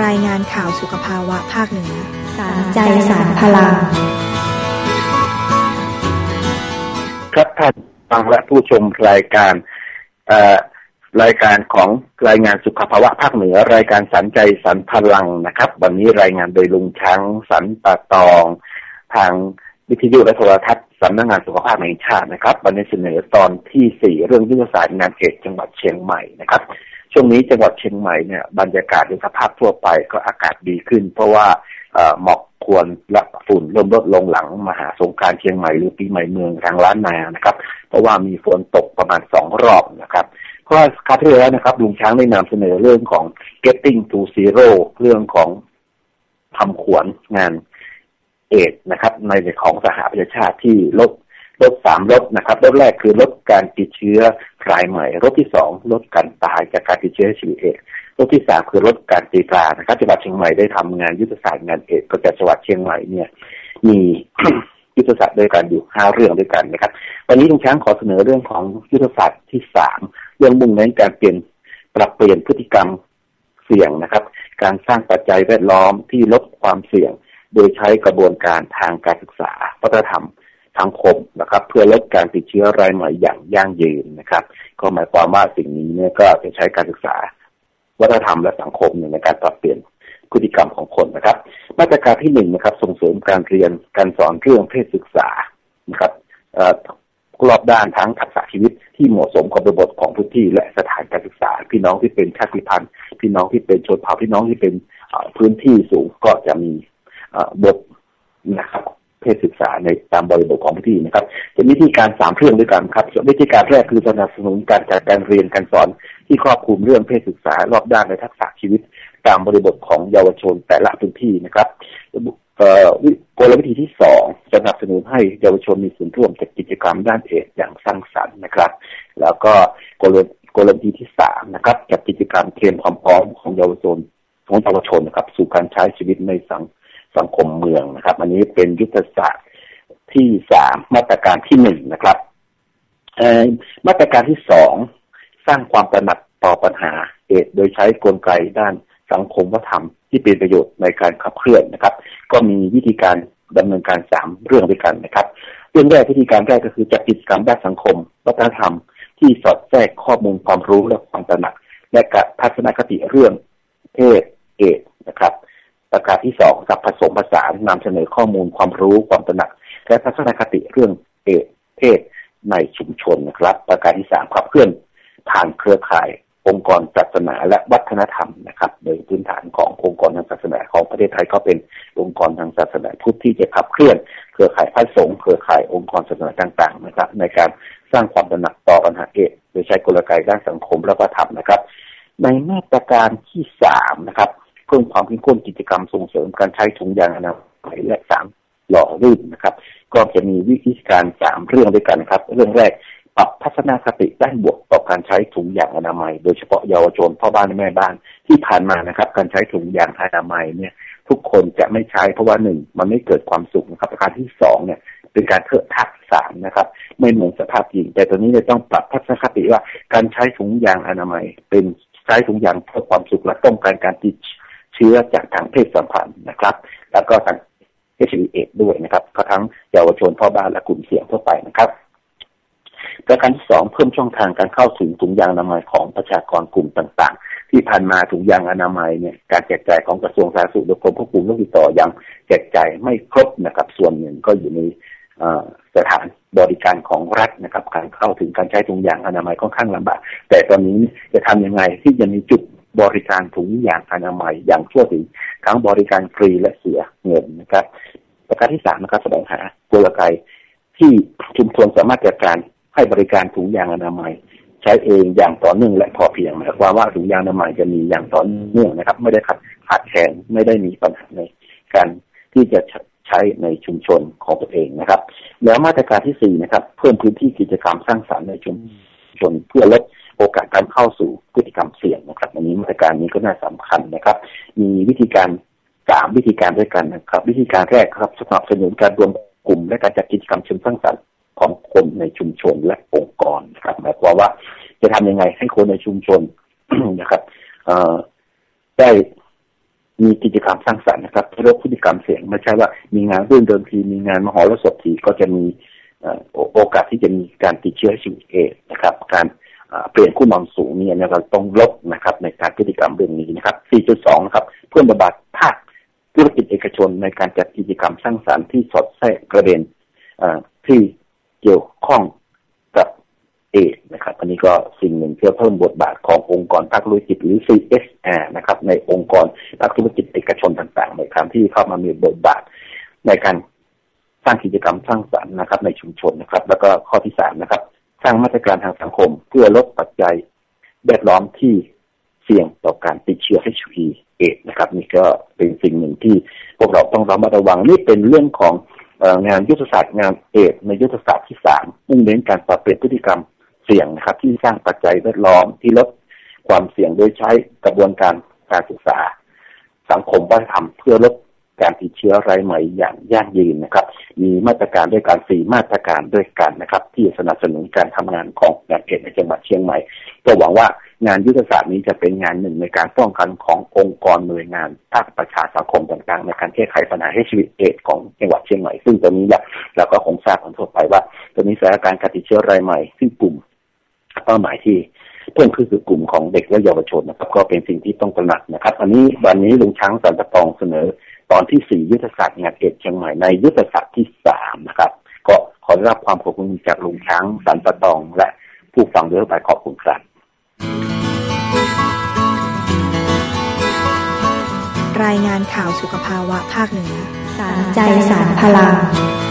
รายงานข่าวสุขภาวะภาคเหนือสารใจสารพลังครับท่านฟังและผู้ชมรายการของรายงานสุขภาวะภาคเหนือรายการสันใจสันพลังนะครับวันนี้รายงานโดยลุงช้างสันปะตองทางวิทยุและโทรทัศน์สำนักงานสุขภาพแห่งชาตินะครับวันนี้เสนอตอนที่4เรื่องยุทธศาสตร์งานเขตจังหวัดเชียงใหม่นะครับช่วงนี้จังหวัดเชียงใหม่เนี่ยบรรยากาศในสภาพทั่วไปก็อากาศดีขึ้นเพราะว่าหมอกควันและฝุ่นเริ่มลดลงหลังมหาสงกรานต์เชียงใหม่หรือปีใหม่เมืองทางล้านนานะครับเพราะว่ามีฝนตกประมาณ2รอบนะครับเพราะว่าคราวที่แล้วนะครับลุงช้างได้นำเสนอเรื่องของ Getting to Zero เรื่องของทำขวัญงานเอดนะครับในของสหประชาชาติที่ลด3ลดนะครับลดแรกคือลดการติดเชื้อรายใหม่ลดที่2ลดการตายจากการติดเชื้อ HIV ลดที่3คือลดการตีตรานะครับจังหวัดเชียงใหม่ได้ทำงานยุทธศาสตร์งานเอดประจำจังหวัดเชียงใหม่เนี่ยมี ยุทธศาสตร์ด้วยกันอยู่5เรื่องด้วยกันนะครับวันนี้ลุงช้างขอเสนอเรื่องของยุทธศาสตร์ที่3เรื่องมุ่งเน้นการปรับเปลี่ยนพฤติกรรมเสี่ยงนะครับการสร้างปัจจัยแวดล้อมที่ลดความเสี่ยงโดยใช้กระบวนการทางการศึกษาวัฒนธรรมสังคมนะครับเพื่อลดการติดเชื้อรายใหม่อย่างยั่งยืนนะครับก็หมายความว่าสิ่งนี้เนี่ยก็จะใช้การศึกษาวัฒนธรรมและสังคมในการปรับเปลี่ยนพฤติกรรมของคนนะครับมาตรการที่1นะครับส่งเสริมการเรียนการสอนเรื่องเพศศึกษานะครับรอบด้านทั้งทักษะชีวิตที่เหมาะสมกับบริบทของพื้นที่และสถานการศึกษาพี่น้องที่เป็นชาติพันธุ์พี่น้องที่เป็นชนเผ่าพี่น้องที่เป็นพื้นที่สูงก็จะมีบทนะครับเพศศึกษาในตามบริบทของพื้นที่นะครับจะมีวิธีการ3เรื่องด้วยกันครับวิธีการแรกคือสนับสนุนการจัดการเรียนการสอนที่ครอบคลุมเรื่องเพศศึกษารอบด้านในทักษะชีวิตตามบริบทของเยาวชนแต่ละพื้นที่นะครับกลวิธีที่2สนับสนุนให้เยาวชนมีส่วนร่วมจากกิจกรรมด้านเอดอย่างสร้างสรรค์นะครับแล้วก็กลวิธีที่3นะครับจัดกิจกรรมเตรียมความพร้อมของเยาวชนนะครับสู่การใช้ชีวิตในสังคมเมืองนะครับอันนี้เป็นยุทธศาสตร์ที่3มาตรการที่1นะครับมาตรการที่2สร้างความตระหนักต่อปัญหาเอดโดยใช้กลไกด้านสังคมวัฒนธรรมที่เป็นประโยชน์ในการขับเคลื่อนนะครับก็มีวิธีการดำเนินการ3เรื่องด้วยกันนะครับเรื่องแรกวิธีการแรกก็คือจัดกิจกรรมด้านสังคมวัฒนธรรมที่สอดแทรกข้อมูลความรู้และความตระหนักและทัศนคติเรื่องเพศเอดนะครับประการที่2กับผสมผสานนำเสนอข้อมูลความรู้ความตระหนักและทัศนคติเรื่องเพศในชุมชนนะครับประการที่3ขับเคลื่อนผ่านเครือข่ายองค์กรศาสนาและวัฒนธรรมนะครับโดยพื้นฐานขององค์กรทางศาสนาของประเทศไทยก็เป็นองค์กรทางศาสนาพุทธที่จะขับเคลื่อนเครือข่ายพระสงฆ์เครือข่ายองค์กรศาสนาต่างๆนะครับในการสร้างความตระหนักต่อปัญหาเอดโดยใช้กลไกด้านสังคมและวัฒนธรรมนะครับในมาตรการที่3นะครับเพิ่มความเข้มข้นกิจกรรมส่งเสริมการใช้ถุงยางอนามัยและ3หล่อลื่นนะครับก็จะมีวิธีการ3เรื่องด้วยกันครับเรื่องแรกปรับทัศนคติด้านบวกต่อการใช้ถุงยางอนามัยโดยเฉพาะเยาวชนพ่อบ้านและแม่บ้านที่ผ่านมานะครับการใช้ถุงยางอนามัยเนี่ยทุกคนจะไม่ใช้เพราะว่า1มันไม่เกิดความสุขนะครับประการที่2เนี่ยเป็นการเทิดทัก3นะครับไม่เหมือนสภาพจริงแต่ตอนนี้เราต้องปรับทัศนคติว่าการใช้ถุงยางอนามัยเป็นใช้ถุงยางเพื่อความสุขและป้องกันการติดเชื้อจากทางเพศสัมพันธ์นะครับแล้วก็ทาง HIV ด้วยนะครับก็ทั้งเยาวชนพ่อบ้านและกลุ่มเสี่ยงทั่วไปนะครับประการที่2เพิ่มช่องทางการเข้าถึงถุงยางอนามัยของประชากรกลุ่มต่างๆที่ผ่านมาถุงยางอนามัยเนี่ยการแจกจ่ายของกระทรวงสาธารณสุขโดยกรมควบคุมโรคติดต่อยังแจกจ่ายไม่ครบนะครับส่วนหนึ่งก็อยู่ในสถานบริการของรัฐนะครับการเข้าถึงการใช้ถุงยางอนามัยค่อนข้างลำบากแต่ตอนนี้จะทำยังไงที่จะมีจุดบริการถุงยางอนามัยอย่างทั่วถึงทั้งบริการฟรีและเสียเงินนะครับประการที่3นะครับแสวงหากลไกที่ชุมชนสามารถจัดการให้บริการถุงยางอนามัยใช้เองอย่างต่อเนื่องและพอเพียงหมายความว่าถุงยางอนามัยจะมีอย่างต่อเนื่องนะครับไม่ได้ขาดแคลนไม่ได้มีปัญหาในการที่จะใช้ในชุมชนของตัวเองนะครับแล้วมาตรการที่4นะครับเพิ่มพื้นที่กิจกรรมสร้างสรรค์ในชุมชนเพื่อลดโอกาสการเข้าสู่พฤติกรรมเสี่ยงนะครับอันนี้มาตรการนี้ก็น่าสำคัญนะครับมีวิธีการ3วิธีการด้วยกันนะครับวิธีการแรกครับสนับสนุนการรวมกลุ่มและการจัดกิจกรรมเชิงสร้างสรรค์ของคนในชุมชนและองค์กรนะครับหมายความว่าจะทำยังไงให้คนในชุมชนนะครับได้มีกิจกรรมสร้างสรรค์นะครับลดพฤติกรรมเสี่ยงไม่ใช่ว่ามีงานรื่นเริงทีมีงานมหรสพทีก็จะมีโอกาสที่จะมีการติดเชื้อ HIV นะครับการเปลี่ยนคู่นอนสูงเนี่ยเราต้องลดนะครับในการพฤติกรรมเรื่องนี้นะครับ 4.2 นะครับเพื่อบำบัดภาคธุรกิจเอกชนในการจัดกิจกรรมสร้างสรรค์ที่สอดแทรกประเด็นที่เกี่ยวข้องกับนะครับอันนี้ก็สิ่งหนึ่งเพื่อเพิ่มบทบาทขององค์กรภาคธุรกิจหรือ CSR นะครับในองค์กรภาคธุรกิจเอกชนต่างๆในการที่เข้ามามีบทบาทในการสร้างกิจกรรมสร้างสรรค์นะครับในชุมชนนะครับแล้วก็ข้อที่3นะครับสร้างมาตรการทางสังคมเพื่อลดปัจจัยแวดล้อมที่เสี่ยงต่อการติดเชื้อ HIV นะครับนี่ก็เป็นสิ่งหนึ่งที่พวกเราต้องระมัดระวังนี่เป็นเรื่องของงานยุทธศาสตร์งานในยุทธศาสตร์ที่3มุ่งเน้นการปรับเปลี่ยนพฤติกรรมเสี่ยงนะครับที่สร้างปัจจัยแวดล้อมที่ลดความเสี่ยงโดยใช้กระบวนการศึกษาสังคมวัฒนธรรมเพื่อลดการติดเชื้อรายใหม่อย่างยั่งยืนนะครับมีมาตรการด้วยการ4มาตรการด้วยกันนะครับที่สนับสนุนการทำงานของงานในจังหวัดเชียงใหม่ก็หวังว่างานยุทธศาสตร์นี้จะเป็นงานหนึ่งในการป้องกันขององค์กรหน่วยงานภาคประชาสังคมต่างๆในการแก้ไขปัญหา HIV ของจังหวัดเชียงใหม่ซึ่งตอนนี้เราก็คงทราบกันทั่วไปว่าตอนนี้สถานการณ์การติดเชื้อรายใหม่ซึ่งกลุ่มเป้าหมายที่เพิ่มขึ้นคือกลุ่มของเด็กและเยาวชนนะครับก็เป็นสิ่งที่ต้องตระหนักนะครับวันนี้ลุงช้างสันตะตองเสนอตอนที่4ยุทธศาสตร์งานเชียงใหม่ในยุทธศาสตร์ที่3นะครับก็ขอได้รับความขอบคุณจากลุงช้างสันตะตองและผู้ฟังด้วยไปขอบคุณครับรายงานข่าวสุขภาวะภาคเหนือสารใจสารพลัง